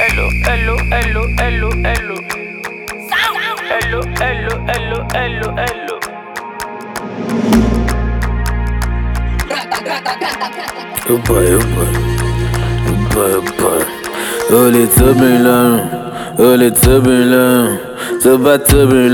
hello, hello, hello, hello, hello. Hello, hello, hello, hello, hello. Oh boy, oh boy, oh boy, oh boy. Oh, les oh, les so bad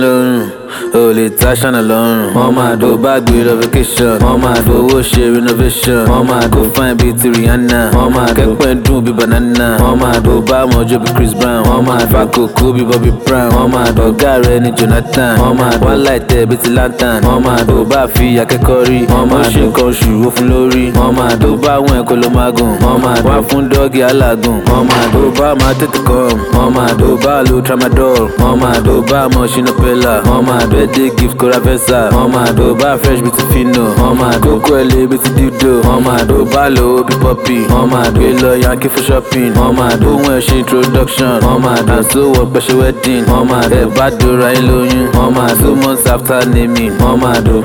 oh, les tâches en alone. Mama, do bag with a vacation. Mama, do wash renovation. Mama, go find beauty Rihanna. Mama, get point do be banana. Mama, do buy more job be Chris Brown. Mama, Fako Kobe Bobby Brown. Mama, do Gary ni Jonathan. Mama, one light there be lantern. Mama, do buy fee akekori. Mama, she come shoe off lorry. Mama, do buy one kolomagun. Mama, one fun doggy alagun. Mama, do buy my tete come. Mama, do buy low tramadol. Mama, do buy more shinopella. Mama, birthday gift Coravesa. Mama, do buy fresh beauty fino. Mama, do quelle beauty dildo. Mama, do buy low be poppy. Mama, do lo Yankee for shopping. Mama, do when she introduction. Mama, do so what but she wedding. Mama, do bad do right low. Mama, 2 months after naming. Mama, do.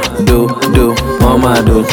Mama, do.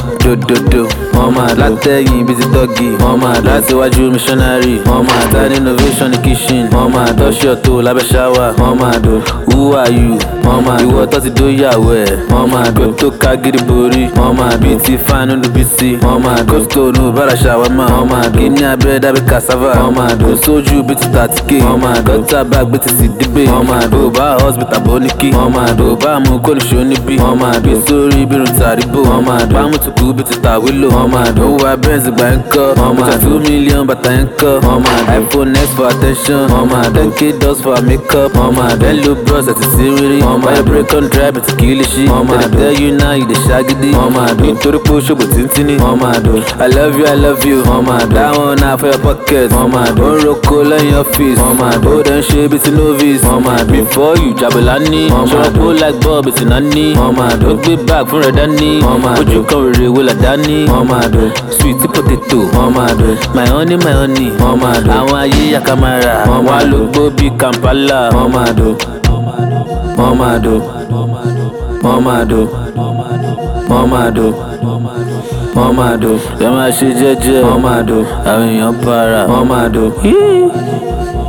Mama, latte busy doggy. Mama, that's what you missionary. Mama, that innovation in kitchen. Mama, touch your toe, lab shower. Mama, do. Who are you? Mama, you what does it do ya wear? Mama, go to Kagiri Buri. Mama, beauty fine on the BC. Mama, go to no bara shower. Mama, Kenya bread I be cassava. Mama, do soju beauty 30k. Mama, got her back beauty CDB. Mama, do buy hospital boniki. Mama, do buy mu koni shonibi. Mama, do sorry be taribo. Mama, do mu to go beauty tawilo. Mama, do I Benz banker. Mama, 2 million but anchor. Mama, iPhone X for attention. Mama, 10k dollars for makeup. Mama, then look bros at the series. Mama, you break on drive it's kill shit. Mama, I tell you now you the shaggy. Mama, do to the push up with tintini. Mama, do I love you. Mama, that one now for your pocket. Mama, don't rock cola in your face. Mama, do then shape it's novice. Mama, before you jabelani. Mama, do like Bob it's nanny. Mama, do be back from Redani. Mama, would you come with will a Danny? Mama, do sweet potato. Mama, do my honey. Mama, do I want you camera. Mama, look Bobby Kampala. Mama, do. Mama, do. Mama, do. Mama, do. Mama, do. Mama, she jeje. Mama, do. I mean, your para. Mama, do.